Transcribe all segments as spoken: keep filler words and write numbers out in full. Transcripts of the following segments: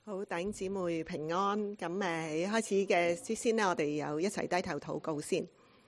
好，弟兄姊妹平安。咁誒，喺開始嘅之先呢，我哋有一齊低頭禱告先。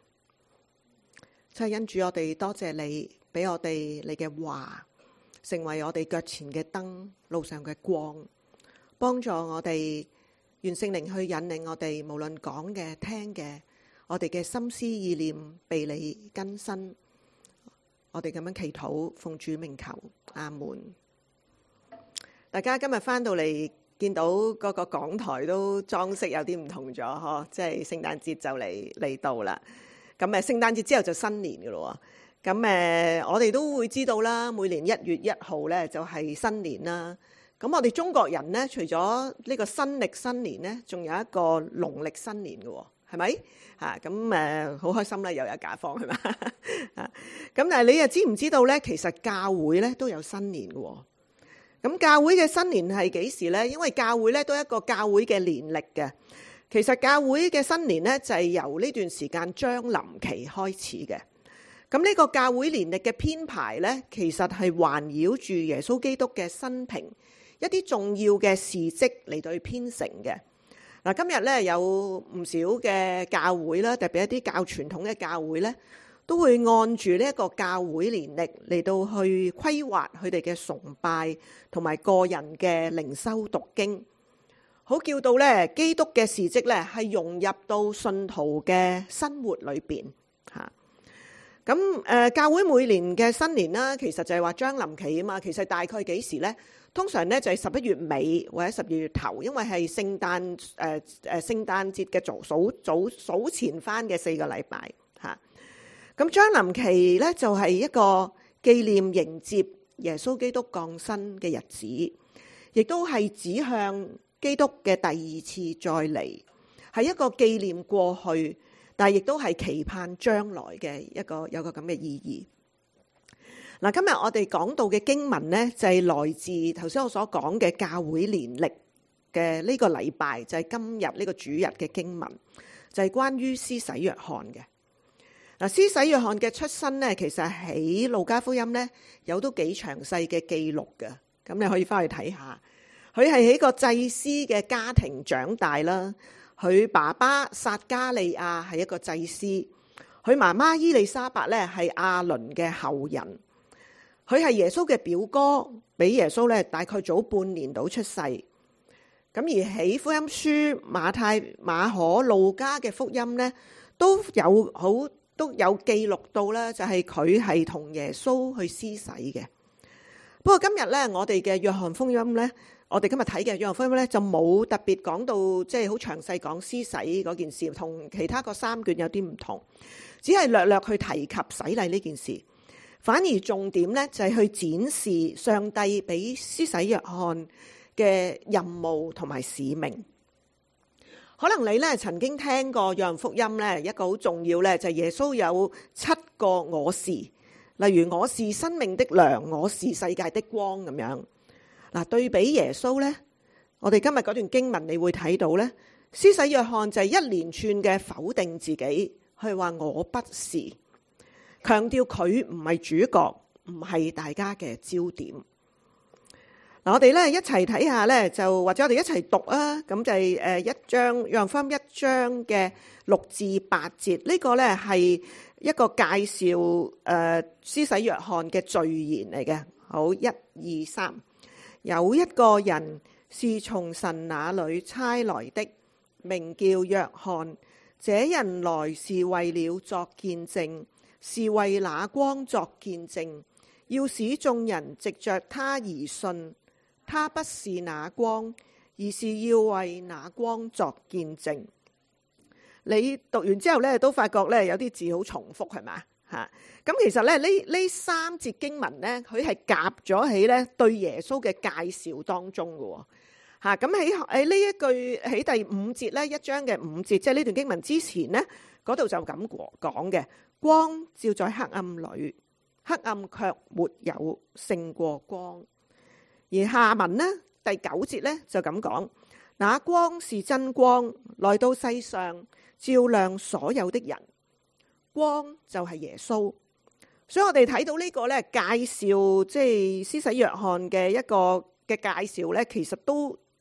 真係恩主，我哋多謝你，俾我哋你嘅話，成為我哋腳前嘅燈，路上嘅光，幫助我哋，願聖靈去引領我哋，無論講嘅、聽嘅，我哋嘅心思意念被你更新。我哋咁樣祈禱，奉主名求，阿門。大家今日翻到嚟，見到嗰個講台都裝飾有啲唔同咗，嗬，即係聖誕節就嚟嚟到啦。咁誒，聖誕節之後就新年噶咯。咁誒，我哋都會知道啦，每年一月一號咧就係新年啦。咁我哋中國人咧，除咗呢個新曆新年咧，仲有一個農曆新年嘅，係咪？嚇，咁誒，好開心啦，又有假放係嘛？啊，咁但係你又知唔知道咧？其實教會咧都有新年嘅。咁教會嘅新年係幾時呢？因為教會咧都係一個教會嘅年歷嘅。其實教會嘅新年咧就係由呢段時間將臨期開始嘅。咁呢個教會年歷嘅編排咧，其實係環繞住耶穌基督嘅生平一啲重要嘅事蹟嚟到去編成嘅。嗱，今日咧有唔少嘅教會啦，特別一啲較傳統嘅教會咧，都會按住呢一個教會年歷嚟到去規劃佢哋嘅崇拜同埋個人嘅靈修讀經，好叫到咧基督嘅事蹟咧係融入到信徒嘅生活裏邊嚇。咁誒，教會每年嘅新年啦，其實就係話將臨期啊嘛。其實大概幾時咧？通常咧就係十一月尾或者十二月頭，因為係聖誕誒誒聖誕節嘅早數早數前翻嘅四個禮拜嚇。咁將臨期咧就係一個紀念迎接耶穌基督降生嘅日子，亦都係指向基督嘅第二次再嚟，係一個紀念過去，但係亦都係期盼將來嘅一個有個咁嘅意義。嗱，今日我哋講到嘅經文呢，就係來自頭先我所講嘅教會年歷嘅呢個禮拜，就係今日呢個主日嘅經文，就係關於施洗約翰嘅。嗱，施洗約翰嘅出身咧，其實喺路加福音咧有都幾詳細嘅記錄嘅，咁你可以翻去睇下。佢係喺個祭司嘅家庭長大啦，佢爸爸撒加利亞係一個祭司，佢媽媽伊麗莎白咧係亞倫嘅後人，佢係耶穌嘅表哥，比耶穌咧大概早半年到出世。咁而喺福音書馬太、馬可、路加嘅福音咧都有好。都有記錄到咧，就係佢係同耶穌去施洗嘅。不過今日咧，我哋嘅約翰福音咧，我哋今日睇嘅約翰福音咧，就冇特別講到即係好詳細講施洗嗰件事，同其他個三卷有啲唔同，只係略略去提及洗禮呢件事。反而重點咧就係去展示上帝俾施洗約翰嘅任務同埋使命。可能你咧曾經聽過約翰福音咧，一個好重要咧就係耶穌有七個我是，例如我是生命的糧，我是世界的光咁樣。嗱，對比耶穌咧，我哋今日嗰段經文你會睇到咧，施洗約翰就係一連串嘅否定自己，去話我不是，強調佢唔係主角，唔係大家嘅焦點。嗱，我哋咧一齊睇下咧，就或者我哋一齊讀啊。咁就係誒一章約翰福音一章嘅六至八節，呢個咧係一個介紹誒施洗約翰嘅序言嚟嘅。好，一二三，有一個人是從神那裏差來的，名叫約翰。這人來是為了作見證，是為那光作見證，要使眾人藉着他而信。他不是那光，而是要為那光作見證。你讀完之後咧，都發覺咧有啲字好重複，係嘛嚇？咁其實咧呢呢三節經文咧，佢係夾咗喺咧對耶穌嘅介紹當中嘅喎嚇。咁喺喺呢一句喺第五節咧，一章嘅五節，即係呢段經文之前咧，嗰度就咁講嘅：光照在黑暗裏，黑暗卻沒有勝過光。而下文呢，第九節咧就咁講，那光是真光，來到世上照亮所有的人。光就係耶穌，所以我哋睇到呢個咧介紹，即係施洗約翰嘅一個嘅介紹咧，其實都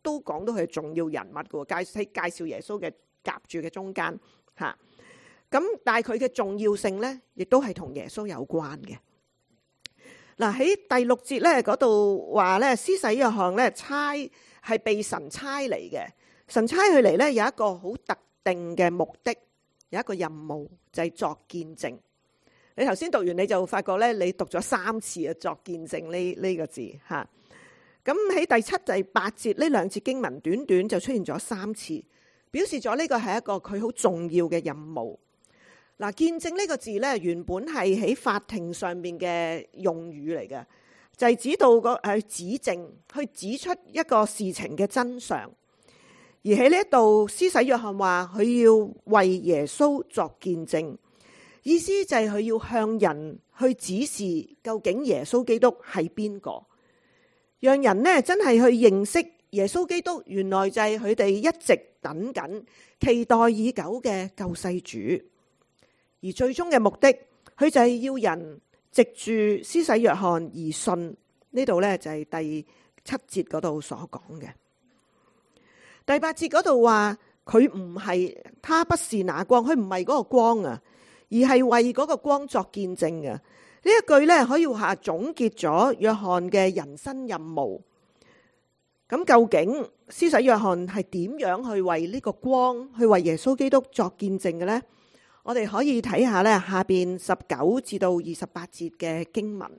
都講到佢係重要人物嘅，介喺介紹耶穌嘅夾住嘅中間嚇。咁但係佢嘅重要性咧，亦都係同耶穌有關嘅。嗱，喺第六節咧嗰度話咧，施洗約翰咧差係被神差嚟嘅，神差佢嚟咧有一個好特定嘅目的，有一個任務就係作見證。你頭先讀完你就發覺咧，你讀咗三次啊，作見證呢呢個字嚇。咁喺第七、第八節呢兩節經文，短短就出現咗三次，表示咗呢個係一個佢好重要嘅任務。嗱，見證呢個字咧，原本係喺法庭上面嘅用語嚟嘅，就係指到個誒指證，去指出一個事情嘅真相。而喺呢一度，施洗約翰話佢要為耶穌作見證，意思就係佢要向人去指示究竟耶穌基督係邊個，讓人呢真係去認識耶穌基督，原來就係佢哋一直等緊、期待已久嘅救世主。而最終嘅目的，佢就係要人藉住施洗約翰而信。呢度呢，就係第七節嗰度所講嘅。第八節嗰度話佢唔係，他不是那光，佢唔係嗰個光啊，而係為嗰個光作見證嘅。呢一句呢，可以話總結咗約翰嘅人生任務。咁究竟施洗約翰係點樣去為呢個光，去為耶穌基督作見證嘅呢？我哋可以睇下咧下邊十九至到二十八節嘅經文。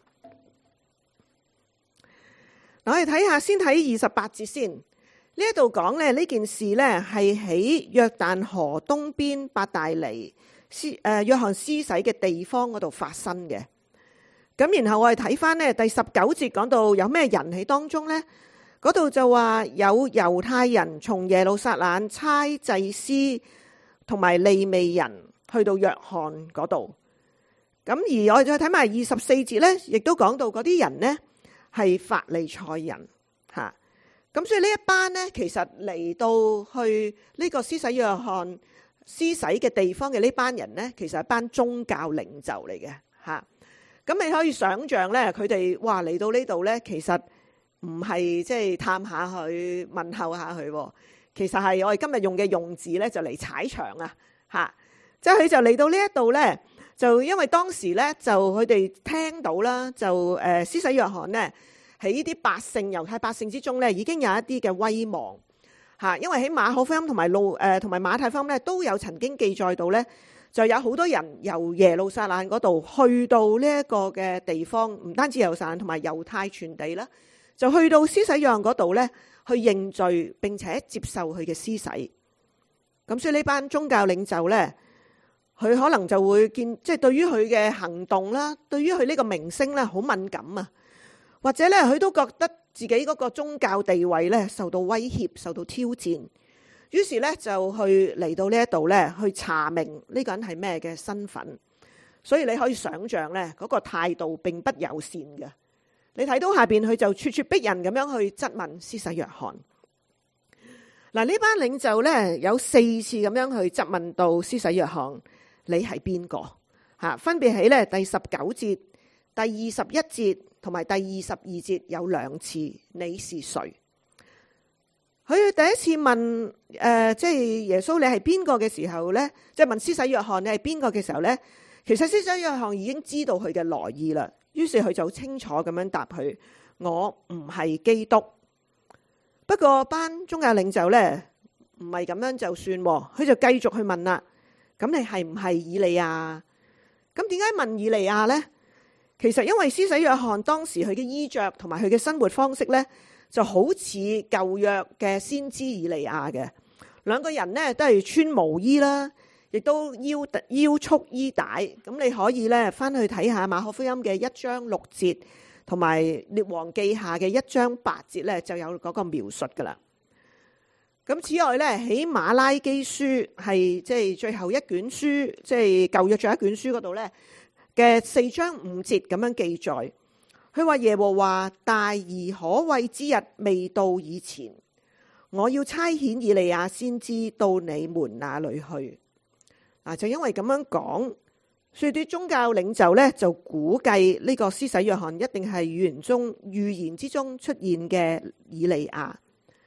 我哋睇下先睇二十八節先。呢一度講咧呢件事咧係喺約旦河東邊伯大尼施誒約翰施洗嘅地方嗰度發生嘅。咁然後我哋睇翻咧第十九節講到有咩人喺當中咧？嗰度就話有猶太人從耶路撒冷差祭司同埋利未人去到約翰嗰度，咁而我哋再睇埋二十四節咧，亦都講到嗰啲人呢係法利賽人吓，咁所以呢一班呢，其實嚟到去呢個施洗約翰施洗嘅地方嘅呢班人呢，其實係一班宗教領袖嚟嘅吓，咁你可以想象咧，佢哋哇嚟到呢度咧，其實唔係即係探下佢問候下佢，其實係我哋今日用嘅用字咧，就嚟踩場啊吓。即係佢就嚟到呢一度咧，就因為當時咧就佢哋聽到啦，就誒施洗約翰咧喺呢啲百姓猶太百姓之中咧，已經有一啲嘅威望嚇。因為喺馬可福音同埋路誒同埋馬太福音咧都有曾經記載到咧，就有好多人由耶路撒冷嗰度去到呢一個嘅地方，唔單止耶路撒冷同埋猶太全地啦，就去到施洗約翰嗰度咧去認罪並且接受佢嘅施洗。咁所以呢班宗教領袖咧，佢可能就會見，即係對於佢嘅行動啦，對於佢呢個名聲咧，好敏感啊，或者咧，佢都覺得自己嗰個宗教地位咧受到威脅、受到挑戰，於是咧就去嚟到呢一度咧去查明呢個人係咩嘅身份。所以你可以想象咧，嗰個態度並不友善嘅。你睇到下邊佢就咄咄逼人咁樣去質問施洗約翰。嗱，呢班領袖咧有四次咁樣去質問到施洗約翰。你係邊個？嚇，分別喺咧第十九節、第二十一節同埋第二十二節有兩次。你是誰？佢第一次問誒，即、呃、係、就是、耶穌你係邊個嘅時候咧，即、就、係、是、問施洗約翰你係邊個嘅時候咧，其實施洗約翰已經知道佢嘅來意啦。於是佢就清楚咁樣答佢：我唔係基督。不過班宗教領袖咧唔係咁樣就算，佢就繼續去問啦。咁你係唔係以利亞？咁點解問以利亞呢？其實因為施洗約翰當時佢嘅衣着同埋佢嘅生活方式呢，就好似舊約嘅先知以利亞嘅。兩個人呢都係穿毛衣啦，亦都腰腰束衣帶。咁你可以呢翻去睇下馬可福音嘅一章六節，同埋列王記下嘅一章八節呢，就有嗰個描述噶啦。咁此外咧，喺馬拉基書係即係最後一卷書，即係舊約最後一卷書嗰度咧嘅四章五節咁樣記載，佢話耶和華大而可畏之日未到以前，我要差遣以利亞先知到你們那裏去。嗱，就因為咁樣講，所以啲宗教領袖咧就估計呢個施洗約翰一定係預言中預言之中出現嘅以利亞。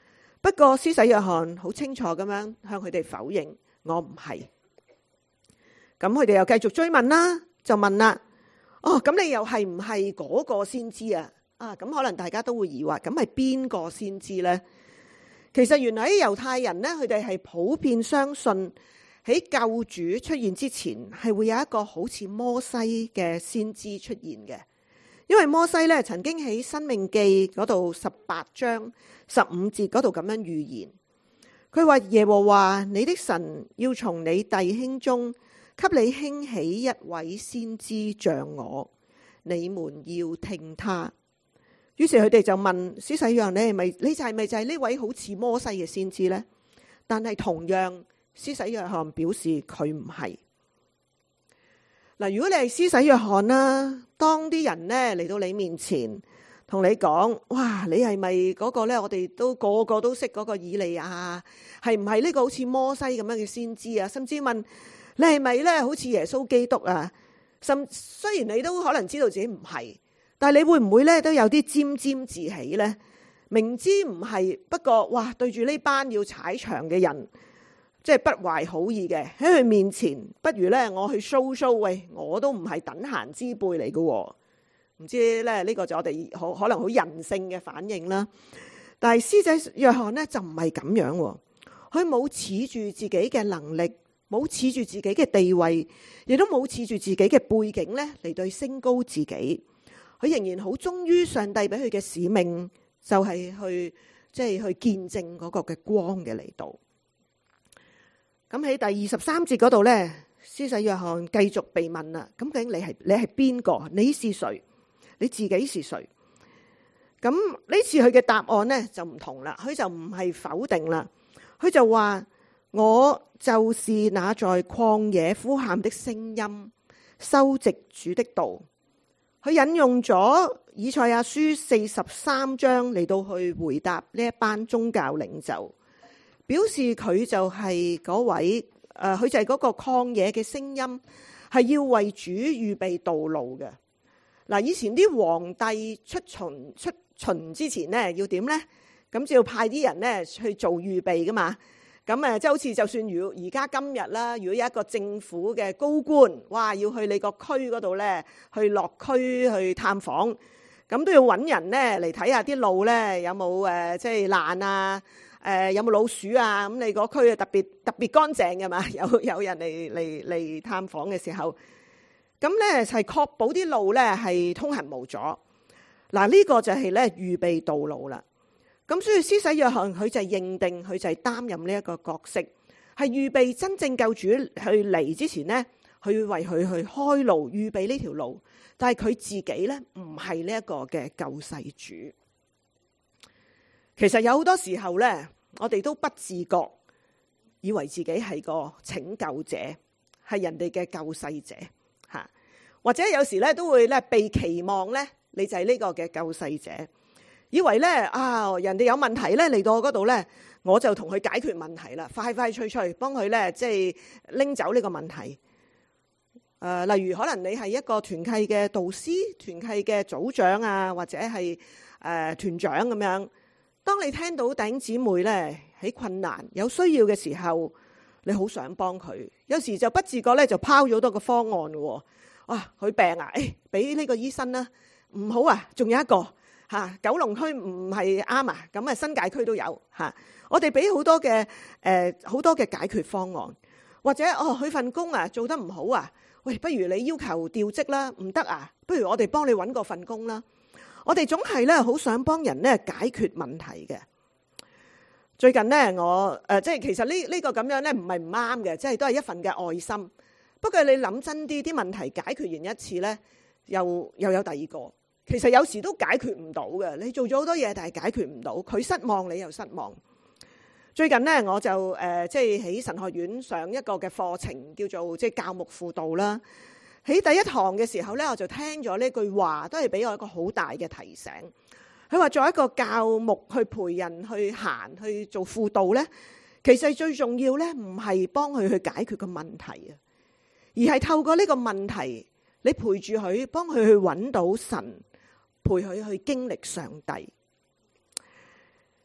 不過施洗約翰好清楚咁樣向佢哋否認，我唔係。咁佢哋又繼續追問啦，就問啦，哦，咁你又係唔係嗰個先知啊？啊，咁可能大家都會疑惑，咁係邊個先知呢？其實原來喺猶太人呢，佢哋係普遍相信喺救主出現之前，係會有一個好似摩西嘅先知出現嘅。因為摩西咧曾經喺申命記嗰度十八章十五節嗰度咁樣預言，佢話耶和華你的神要從你弟兄中給你興起一位先知像我，你們要聽他。於是佢哋就問施洗約翰，你係咪你就係咪就係呢位好似摩西嘅先知呢？但係同樣施洗約翰表示佢唔係。嗱，如果你係施洗約翰啦，當啲人咧嚟到你面前同你講，哇，你係咪嗰個咧？我哋都個個都識嗰個以利亞，係唔係呢個好似摩西咁樣嘅先知啊？甚至問你係咪咧好似耶穌基督啊？甚雖然你都可能知道自己唔係。但係你會唔會咧都有啲沾沾自喜咧？明知唔係，不過哇，對住呢班要踩場嘅人，即係不懷好意嘅喺佢面前，不如咧我去 show show，喂，我都唔係等閒之輩嚟嘅。唔知咧呢個就我哋可可能好人性嘅反應啦。但係施洗約翰咧就唔係咁樣，佢冇恃住自己嘅能力，冇恃住自己嘅地位，亦都冇恃住自己嘅背景咧嚟對升高自己。佢仍然好忠於上帝俾佢嘅使命，就係去即係去見證嗰個嘅光嘅嚟到。咁喺第二十三節嗰度咧，施洗約翰繼續被問啦。咁究竟你係你係邊個？你是誰？你自己是誰？咁呢次佢嘅答案咧就唔同啦，佢就唔係否定啦，佢就話我就是那在曠野呼喊的聲音，修直主的道。佢引用咗以賽亞書四十三章嚟到去回答呢一班宗教領袖，表示佢就係嗰位誒，佢、呃、就係嗰個曠野嘅聲音，係要為主預備道路嘅。嗱，以前啲皇帝出巡出巡之前咧，要點咧？咁就要派啲人咧去做預備噶嘛。咁誒，即係好似就算如而家今日啦，如果有一個政府嘅高官，哇，要去你個區嗰度咧，去落區去探訪，咁都要揾人咧嚟睇下啲路咧有冇誒，即係爛啊，誒有冇老鼠啊？咁你個區啊特別特別乾淨嘅嘛，有有人嚟嚟嚟探訪嘅時候，咁咧係確保啲路咧係通行無阻。嗱，呢個就係咧預備道路啦。咁所以施洗約翰佢就係認定佢就係擔任呢一個角色，係預備真正救主去嚟之前呢，佢為佢去開路，預備呢條路。但係佢自己咧唔係呢一個嘅救世主。其實有好多時候咧，我哋都不自覺以為自己係個拯救者，係人哋嘅救世者吓，或者有時咧都會咧被期望咧，你就係呢個嘅救世者。以為咧啊，人哋有問題咧嚟到我嗰度咧，我就同佢解決問題啦，快快脆脆幫佢咧，即係拎走呢個問題。誒、呃，例如可能你係一個團契嘅導師、團契嘅組長啊，或者係誒、呃、團長咁樣。當你聽到弟兄姊妹咧喺困難有需要嘅時候，你好想幫佢，有時就不自覺咧就拋咗多個方案喎。哇，佢病啊，誒，俾呢個醫生啦，唔好啊，仲有一個。嚇，九龍區唔係啱啊，咁啊新界區都有嚇。我哋俾好多嘅誒好多嘅解決方案，或者哦佢份工啊做得唔好啊，喂，不如你要求調職啦，唔得啊，不如我哋幫你揾個份工啦。我哋總係咧好想幫人咧解決問題嘅。最近咧我誒即係其實呢呢個咁樣咧唔係唔啱嘅，即係都係一份嘅愛心。不過你諗真啲，啲問題解決完一次咧，又又有第二個。其實有時都解決唔到嘅，你做咗好多嘢，但係解決唔到，佢失望，你又失望。最近咧，我就誒即係喺神學院上一個嘅課程，叫做即係教牧輔導啦。喺第一堂嘅時候咧，我就聽咗呢句話，都係俾我一個好大嘅提醒。佢話作為一個教牧去陪人去行去做輔導咧，其實最重要咧唔係幫佢去解決個問題啊，而係透過呢個問題，你陪住佢，幫佢去揾到神。陪佢去經歷上帝。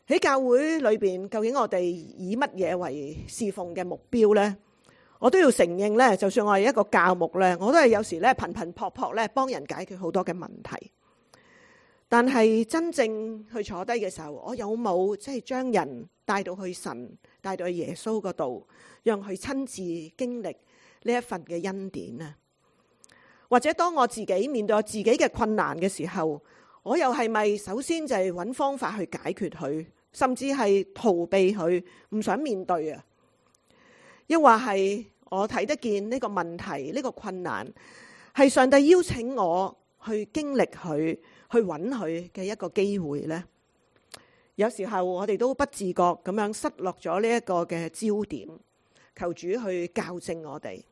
喺教會裏邊，究竟我哋以乜嘢為侍奉嘅目標呢？我都要承認咧，就算我係一個教牧咧，我都係有時咧頻頻撲撲咧幫人解決好多嘅問題。但係真正去坐低嘅時候，我有冇即係將人帶到去神，帶到去耶穌嗰度，讓佢親自經歷呢一份嘅恩典呢？或者當我自己面對我自己嘅困難嘅時候，我又係咪首先就係揾方法去解決佢，甚至係逃避佢，唔想面對啊？抑或係我睇得見呢個問題，呢個困難係上帝邀請我去經歷佢，去揾佢嘅一個機會呢？有時候我哋都不自覺咁樣失落咗呢一個嘅焦點，求主去校正我哋。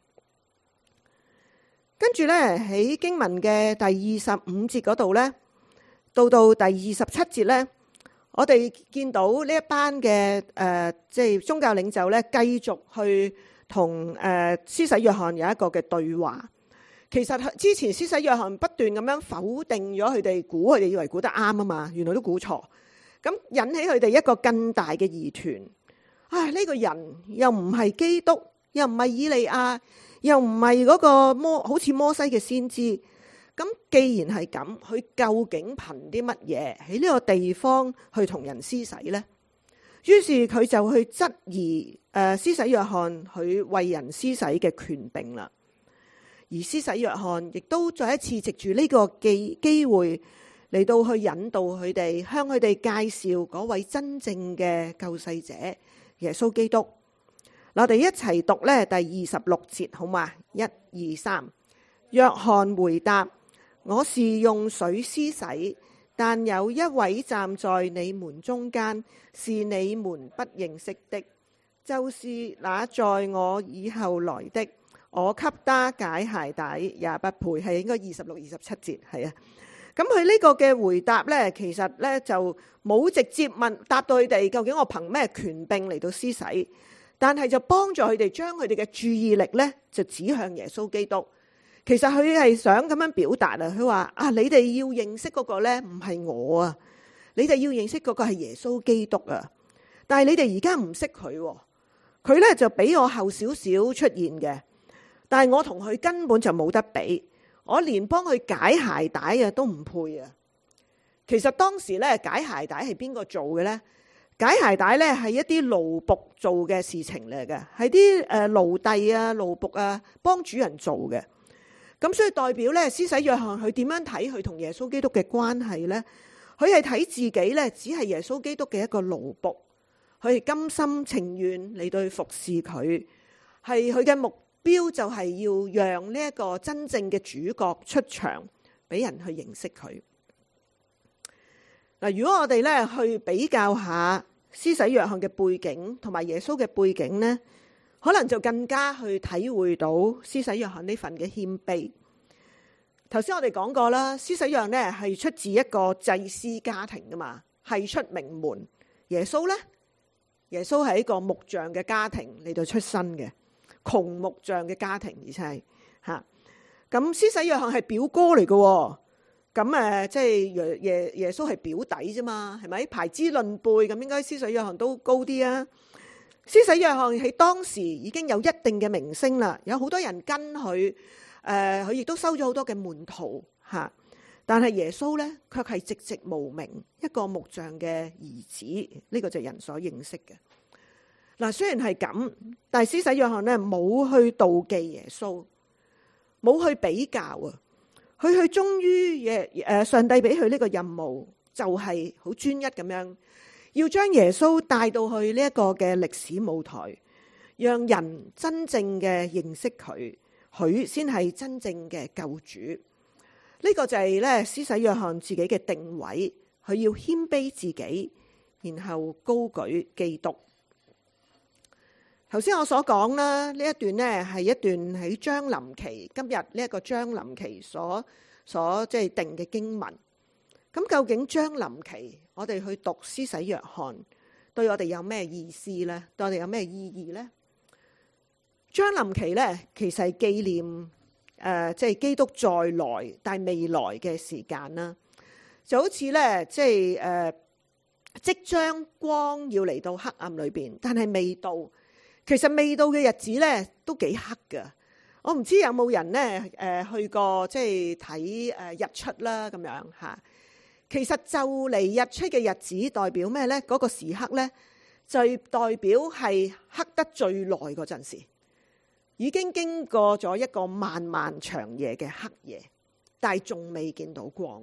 跟住呢，喺經文嘅第二十五節嗰度呢，到到第二十七節呢，我哋見到呢一班嘅誒，即係宗教領袖呢，繼續去同誒施洗約翰有一個嘅對話。其實之前施洗約翰不斷咁樣否定咗佢哋，估佢哋以為估得啱啊嘛，原來都估錯，咁引起佢哋一個更大嘅疑團。唉，呢個人又唔係基督，又唔係以利亞，又唔係嗰個摩好似摩西嘅先知。咁既然係咁，佢究竟憑啲乜嘢喺呢個地方去同人施洗呢？於是佢就去質疑誒施洗約翰佢為人施洗嘅權柄啦。而施洗約翰亦都再一次藉住呢個機機會嚟到去引導佢哋，向佢哋介紹嗰位真正嘅救世者耶穌基督。嗱，我哋一齊讀咧第二十六節好嘛？一二三。約翰回答：我是用水施洗，但有一位站在你們中間，是你們不認識的，就是那在我以後來的。我給他解鞋帶也不配，係應該二十六、二十七節，係啊。咁佢呢個嘅回答呢，其實呢就冇直接問答到佢哋究竟我憑咩權柄嚟到施洗，但係就幫助佢哋將佢哋嘅注意力呢就指向耶穌基督。其實佢係想咁樣表達啊，佢話啊，你哋要認識嗰個呢唔係我啊，你哋要認識嗰個係耶穌基督啊。但係你哋而家唔識佢，佢呢就比我後少少出現嘅。但係我同佢根本就冇得比，我連幫佢解鞋帶啊都唔配啊！其實當時咧解鞋帶係邊個做嘅咧？解鞋帶咧係一啲奴僕做嘅事情嚟嘅，係啲誒奴隸啊、奴僕啊幫主人做嘅。咁所以代表咧，施洗約翰佢點樣睇佢同耶穌基督嘅關係咧？佢係睇自己咧，只係耶穌基督嘅一個奴僕，佢係甘心情願嚟到服侍佢，係佢嘅目標就係要讓呢一個真正嘅主角出場，俾人去認識佢。嗱，如果我哋咧去比較下施洗約翰嘅背景同埋耶穌嘅背景呢，可能就更加去體會到施洗約翰呢份嘅謙卑。頭先我哋講過啦，施洗約翰呢係出自一個祭司家庭噶嘛，係出名門。耶穌呢，耶穌係一個木匠嘅家庭嚟到出身嘅。窮木匠嘅家庭，而且係吓咁。施洗約翰係表哥嚟嘅，咁誒，即係耶耶耶穌係表弟啫嘛，係咪？排資論輩，咁應該施洗約翰都高啲啊。施洗約翰喺當時已經有一定嘅名聲啦，有好多人跟佢，誒、呃，佢亦都收咗好多嘅門徒吓。但係耶穌咧，卻係寂寂無名，一個木匠嘅兒子，呢、這個就係人所認識嘅。嗱，雖然係咁，但係施洗約翰咧冇去妒忌耶穌，冇去比較啊，佢去忠於耶誒上帝俾佢呢個任務，就係好專一咁樣，要將耶穌帶到去呢一個嘅歷史舞台，讓人真正嘅認識佢，佢先係真正嘅救主。呢、這個就係咧施洗約翰自己嘅定位，佢要謙卑自己，然後高舉基督。頭先我所講啦，呢一段呢係一段喺將臨期，今日呢一個將臨期所所即係定嘅經文。咁究竟將臨期我哋去讀施洗約翰，對我哋有咩意思呢？對我哋有咩意義呢？將臨期呢，其實係紀念誒，即、呃、係、就是、基督再來但係未來嘅時間啦。就好似呢，即係誒即將光要嚟到黑暗裏邊，但係未到。其實未到嘅日子咧都幾黑噶。我唔知有冇人咧誒去過即係睇誒日出啦咁樣吓。其實就嚟日出嘅日子代表咩咧？嗰個時刻咧就代表係黑得最耐嗰陣時，已經經過咗一個漫漫長夜嘅黑夜，但係仲未見到光。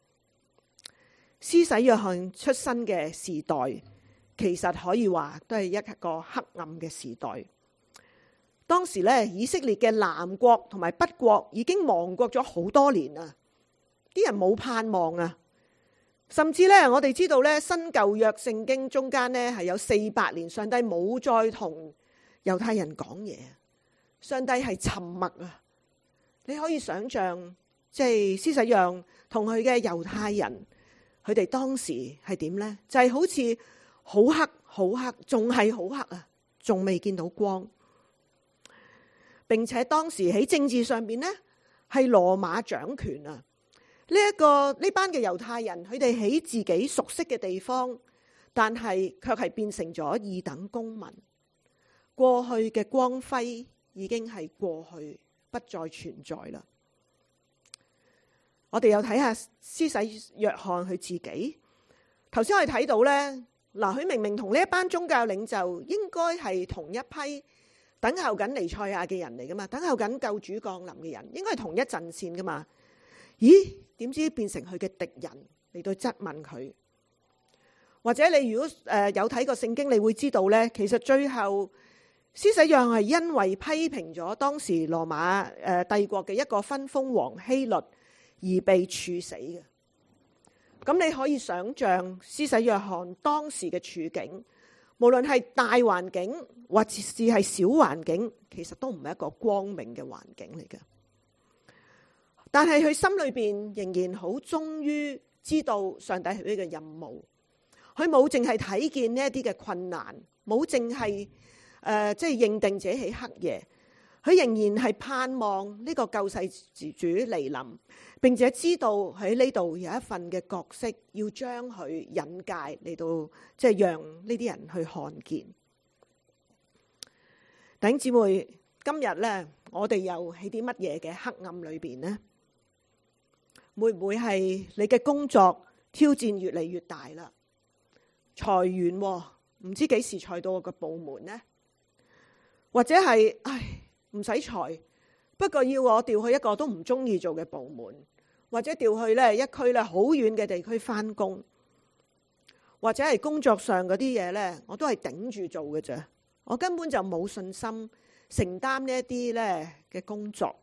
施洗約翰出生嘅時代，其實可以話都係一個黑暗嘅時代。當時咧，以色列嘅南國同埋北國已經亡國咗好多年啦，啲人冇盼望啊。甚至咧，我哋知道咧，新舊約聖經中間咧係有四百年，上帝冇再同猶太人講嘢，上帝係沉默啊。你可以想象，即係施洗約翰同佢嘅猶太人，佢哋當時係點咧？就係好似好黑好黑，仲係好黑啊，仲未見到光。並且當時喺政治上邊呢，係羅馬掌權啊！呢一個呢班嘅猶太人，佢哋喺自己熟悉嘅地方，但係卻係變成咗二等公民。過去嘅光輝已經係過去，不再存在啦。我哋又睇下施洗約翰佢自己。頭先我哋睇到呢，嗱，佢明明同呢一班宗教領袖應該係同一批等候緊彌賽亞嘅人嚟噶嘛，等候緊救主降臨嘅人，應該係同一陣線噶嘛。咦？點知變成佢嘅敵人嚟到質問佢？或者你如果誒有睇過聖經，你會知道呢，其實最後施洗約翰係因為批評咗當時羅馬誒帝國嘅一個分封王希律而被處死嘅。咁你可以想象施洗約翰當時嘅處境，無論係大環境或者是係小環境，其實都唔係一個光明嘅環境嚟嘅。但係佢心裏邊仍然好忠於知道上帝係呢個任務，佢冇淨係睇見呢一啲嘅困難，冇淨係誒即係認定自己喺黑夜，佢仍然係盼望呢個救世主嚟臨，並且知道喺呢度有一份嘅角色，要將佢引介嚟到，即係讓呢啲人去看見。弟兄姊妹，今日咧，我哋又喺啲乜嘢嘅黑暗裏邊呢？會唔會係你嘅工作挑戰越嚟越大啦？裁員唔知幾時裁到我個部門呢？或者係唉唔使裁，不過要我調去一個都唔中意做嘅部門，或者調去咧一區咧好遠嘅地區翻工，或者係工作上嗰啲嘢咧，我都係頂住做嘅啫，我根本就冇信心承擔呢一啲咧嘅工作。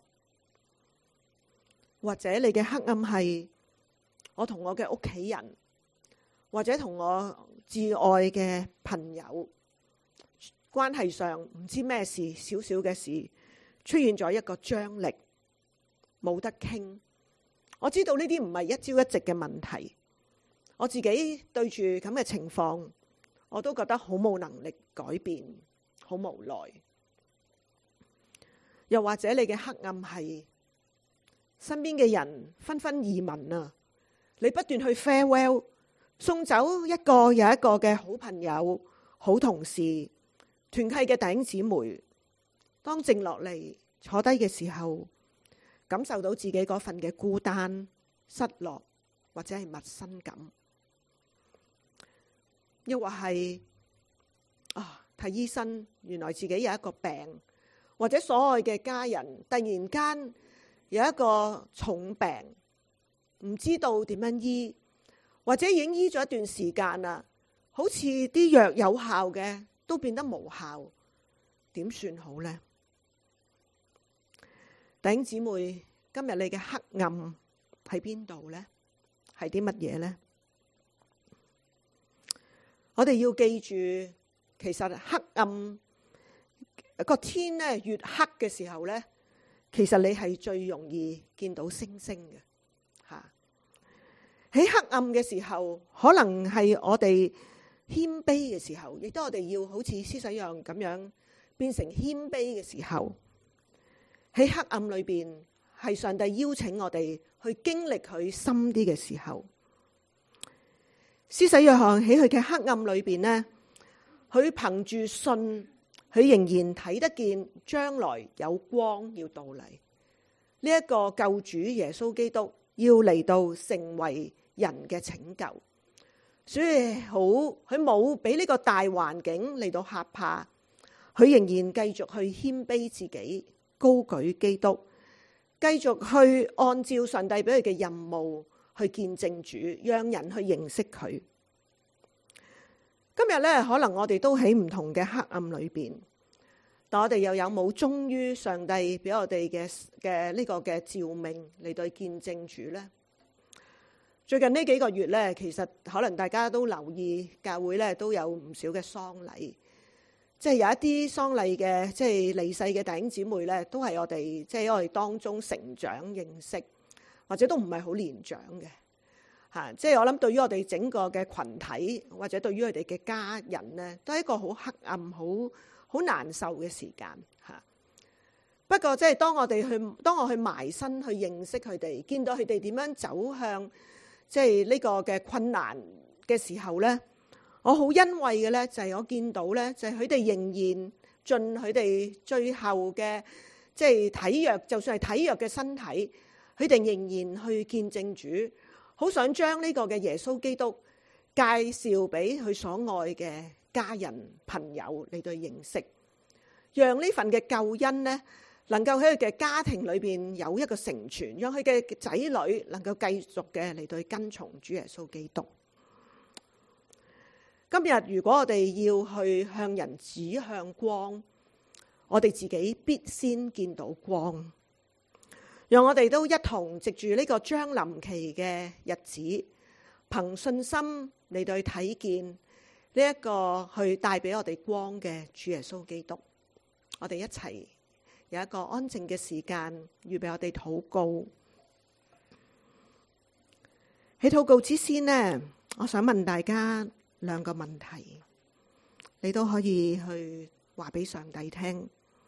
或者你嘅黑暗係我同我嘅屋企人，或者同我摯愛嘅朋友關係上唔知咩事，少少嘅事出現咗一個張力，冇得傾。我知道呢啲唔係一朝一夕嘅問題，我自己對住咁嘅情況，我都覺得好冇能力改變，好無奈。又或者你嘅黑暗係身邊嘅人紛紛移民啊，你不斷去 farewell， 送走一個又一個嘅好朋友、好同事、團契嘅弟兄姊妹，當靜落嚟坐低嘅時候，感受到自己嗰份嘅孤單、失落或者係陌生感，又或係啊睇醫生，原來自己有一個病，或者所愛嘅家人突然間有一個重病，唔知道點樣醫，或者已經醫咗一段時間啦，好似啲藥有效嘅都變得無效，點算好呢？弟兄姊妹，今日你嘅黑暗喺邊度呢？係啲乜嘢呢？我哋要記住，其實黑暗個天咧越黑嘅時候咧，其實你係最容易見到星星嘅吓。喺黑暗嘅時候，可能係我哋謙卑嘅時候，亦都我哋要好似施洗約翰咁樣變成謙卑嘅時候。喺黑暗裏邊，係上帝邀請我哋去經歷佢深啲嘅時候。 施洗約翰喺佢嘅黑暗裏邊呢，佢憑住信，佢仍然睇得見將來有光要到嚟。呢一個救主耶穌基督要嚟到成為人嘅拯救，所以好佢冇俾呢個大環境嚟到嚇怕，佢仍然繼續去謙卑自己，高舉基督，繼續去按照上帝俾佢嘅任務去見證主，讓人去認識佢。今日咧，可能我哋都喺唔同嘅黑暗裏邊，但我哋又有冇忠於上帝俾我哋嘅嘅呢個嘅召命嚟到見證主呢？最近呢幾個月咧，其實可能大家都留意教會咧都有唔少嘅喪禮，即係有一啲喪禮嘅即係離世嘅弟兄姊妹咧，都係我哋即係我哋當中成長認識，或者都唔係好年長嘅嚇。即係我諗對於我哋整個嘅群體，或者對於佢哋嘅家人咧，都係一個好黑暗、好好難受嘅時間嚇。不過即係當我哋去，當我去埋身去認識佢哋，見到佢哋點樣走向即係呢個嘅困難嘅時候咧，我好欣慰嘅咧，就係我見到咧，就係佢哋仍然盡佢哋最後嘅即係體弱，就算係體弱嘅身體，佢哋仍然去見證主，好想將呢個嘅耶穌基督介紹俾佢所愛嘅家人朋友嚟到認識，讓呢份嘅救恩咧，能夠喺佢嘅家庭裏邊有一個成全，讓佢嘅仔女能夠繼續嘅嚟到去跟從主耶穌基督。今日如果我哋要去向人指向光，我哋自己必先見到光。讓我哋都一同藉住呢個將臨期嘅日子，憑信心嚟到去睇見呢一個去帶俾我哋光嘅主耶穌基督。我哋一齊有一個安靜嘅時間，預備我哋禱告。喺禱告之先呢，我想問大家兩個問題，你都可以去話俾上帝聽。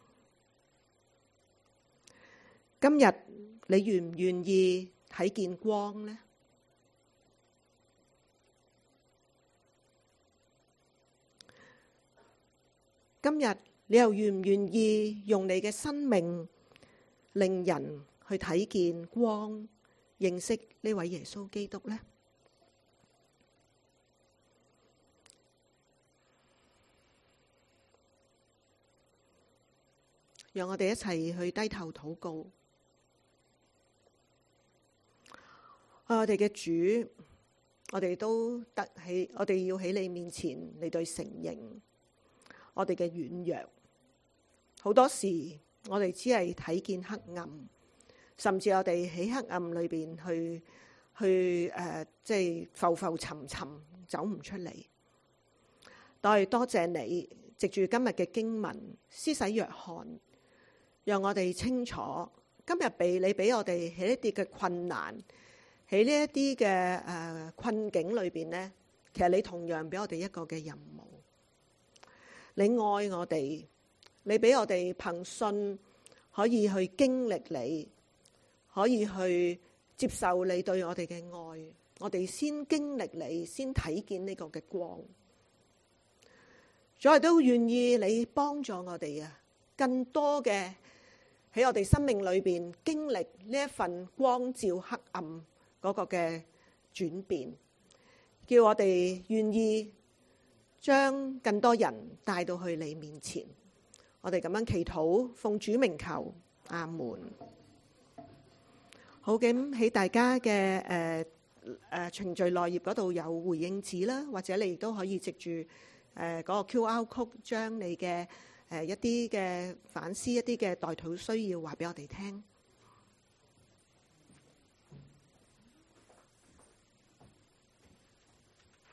今日你願唔願意睇見光呢？今日你又願唔願意用你嘅生命令人去睇見光，認識呢位耶穌基督呢？讓我哋一齊去低頭禱告。我哋嘅主，我哋都得起，我哋要喺你面前嚟對承認我哋嘅軟弱。好多時我哋只係睇見黑暗，甚至我哋喺黑暗裏邊去去誒，即係浮浮沉沉，走唔出嚟。但係多謝你，藉住今日嘅經文，施洗約翰，讓我哋清楚，今日俾你俾我哋喺一啲嘅困難，喺呢一啲嘅誒困境裏邊呢，其實你同樣俾我哋一個嘅任務。你愛我哋，你俾我哋憑信可以去經歷你，可以去接受你對我哋嘅愛。我哋先經歷你，先睇見呢個嘅光。再都願意你幫助我哋啊，更多嘅喺我哋生命裏邊經歷呢一份光照黑暗嗰個嘅轉變，叫我哋願意將更多人帶到去你面前。我哋咁樣祈禱，奉主名求，阿門。好嘅，喺大家嘅誒誒程序內頁嗰度有回應紙啦，或者你亦都可以藉住誒嗰個 Q R code 將你嘅誒一啲嘅反思、一啲嘅代禱需要話俾我哋聽。